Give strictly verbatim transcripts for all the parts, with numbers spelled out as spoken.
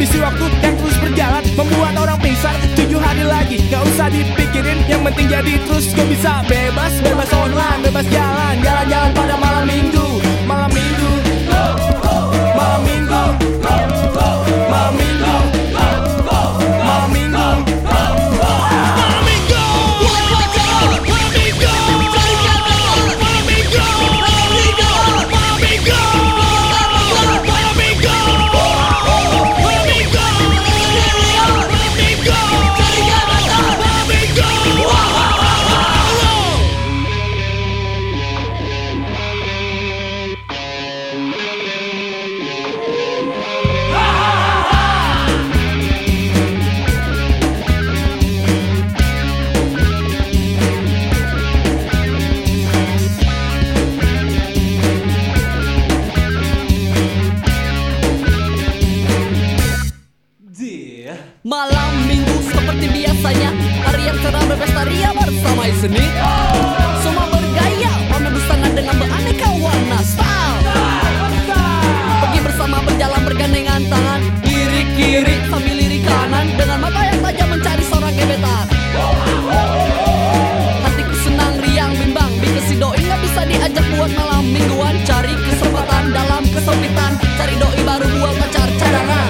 menghabisi waktu yang terus berjalan, membuat orang pingsan. Tujuh hari lagi, gak usah dipikirin, yang penting jadi terus. Gue bisa bebas, bebas online, bebas jalan, jalan-jalan pada malam minggu. Malam minggu, malam minggu, malam minggu, malam minggu, malam minggu. Malam minggu seperti biasanya, hari yang cerah berpesta ria bersama seni. Semua bergaya, pamer busana dengan beraneka warna style. Pergi bersama berjalan bergandengan tangan, lirik kiri sambil lirik kanan, dengan mata yang tajam mencari seorang gebetan. Hatiku senang riang bimbang, because si doi gak bisa diajak buat malam mingguan. Cari kesempatan dalam kesempitan, cari doi baru buat pacar cadangan.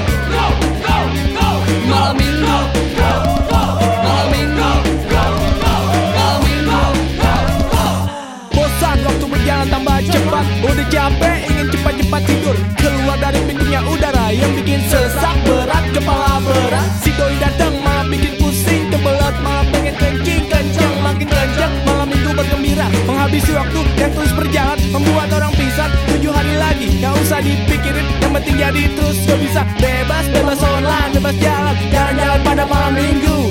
Malam minggu, malam minggu, malam minggu. Bosan waktu berjalan tambah cepat, udah capek ingin cepat-cepat tidur. Keluar dari pintunya udara yang bikin sesak berat, kepala berat. Si doi datang malah bikin pusing, kebelet malah pengen kencing kencang, makin kencang. Malam minggu bergembira, menghabisi waktu yang terus berjalan, membuat orang pingsan. Tujuh hari lagi, gak usah dipikirin, yang penting jadi terus. Gue bisa bebas, bebas online, bebas jalan, jalan-jalan pada malam minggu.